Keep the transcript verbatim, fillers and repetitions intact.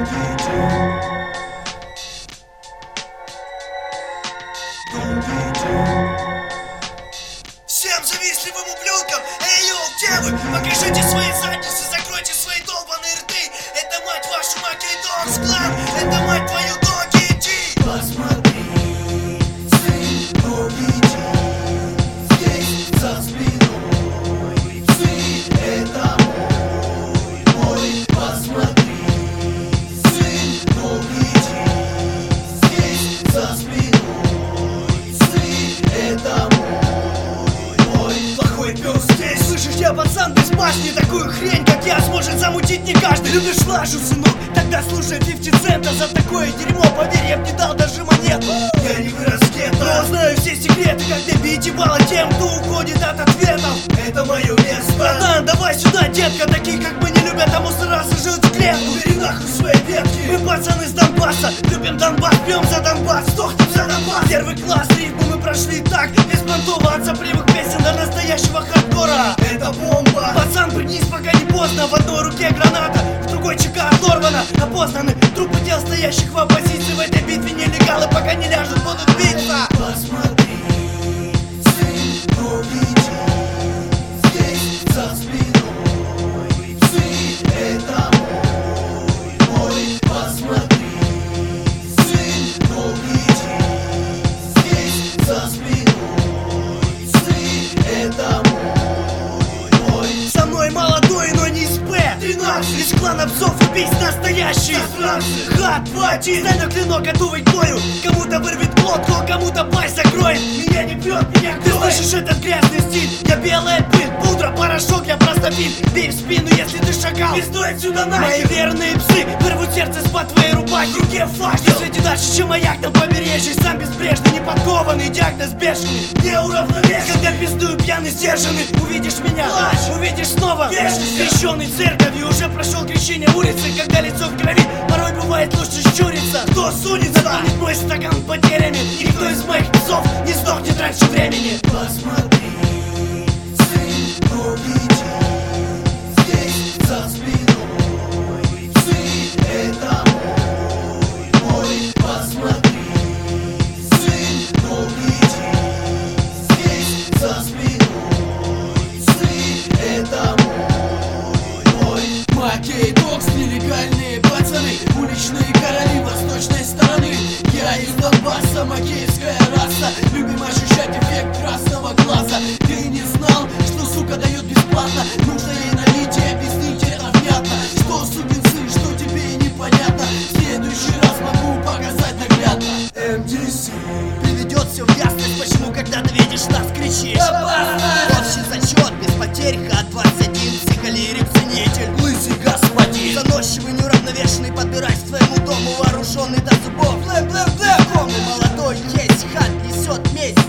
Всем завистливым ублюдкам, эй, йоу, где вы? Покажите свои задницы, закройте свои долбаные рты. Это, мать вашу, Макей Догс клан, это, мать твою, Доги Ди. Посмотри, сын, Доги Ди, здесь за спиной. Сын, это мой, мой. Посмотри, сын, Доги Ди, здесь за спиной. Сын, это мой. Здесь. Слышишь, я пацан без башни. Такую хрень, как я, сможет замутить не каждый. Любишь лажу, сынок? Тогда слушай пятьдесят центов за такое дерьмо. Поверь, я б не дал даже монету. Я не вырос где-то, но знаю все секреты. Когда бить ебало тем, кто уходит от ответов. Это мое место. Братан, давай сюда, детка. Такие, как мы, не любят, а мусора сажают в клетку. Бери нахуй свои ветки. Мы пацаны с Донбасса. Любим Донбасс, пьем за Донбасс, сдохнем за Донбасс. Первый класс, рифму мы прошли так. Беспонтово, от сопливых песен до настоящего хардкора. Это бомба. Пацан, пригнись, пока не поздно. В одной руке граната, в другой чека оторвана. Опознаны трупы тел, стоящих в оппозиции. В этой битве нелегалы, пока не ляжут, будут биться. Посмотри, сын, Доги Ди, здесь за спиной. Сын, это мой, мой. Посмотри, сын, Доги Ди, здесь за спиной. Сын, это мой. Со мной молодой, но не из П тринадцать. Из клана псов убийц настоящий. Хат, пати, стань на клинок, готовый к бою. Кому-то вырвет глотку, а кому-то пасть закроет. Меня не бьет, меня кто? Ты слышишь этот грязный стиль? Я белая пыль, пудра, порошок, я просто бит. Бей в спину, если ты шакал. Не стой отсюда нахер. Мои верные псы вырвут сердце с-под твоей рубахи. В руке флаг, если ты дальше, чем маяк на побережье. Сам безбрежный, неподкованный, диагноз бешеный. Неуравновешенный, когда пиздую пьяный, сдержанный. Увидишь меня, плачь, увидишь снова. Крещеный церковью, уже прошел крещение улицы. Когда лицо в крови, порой бывает лучше щуриться. Кто сунется, наполнит мой стакан потерями. Никто из моих псов не сдохнет раньше времени. Посмотри, сын, Доги Ди, здесь за спиной. Сын, это мой, мой. Посмотри, сын, Доги Ди, здесь за спиной. Сын, это мой, мой. Макей Догс, нелегальные пацаны, уличные короли восточной стороны. Я из Донбасса, макеевская раса. Любим ощущать эффект красного глаза. Ты не знал, что сука дает бесплатно? Нужно ей налить и объяснить это внятно. Что сукин сын, что тебе и непонятно. В следующий раз могу показать наглядно. эм ди си приведет все в ясность, почему когда ты видишь нас кричишь. Общий зачет, без потерь, хат двадцать один. Психолирик, ценитель, лысый господин. Заносчивый, неуравновешенный, подбирай к твоему дому, вооруженный до зубов. Блэм, блэм, блэм. Молодой есть, хат несет месть.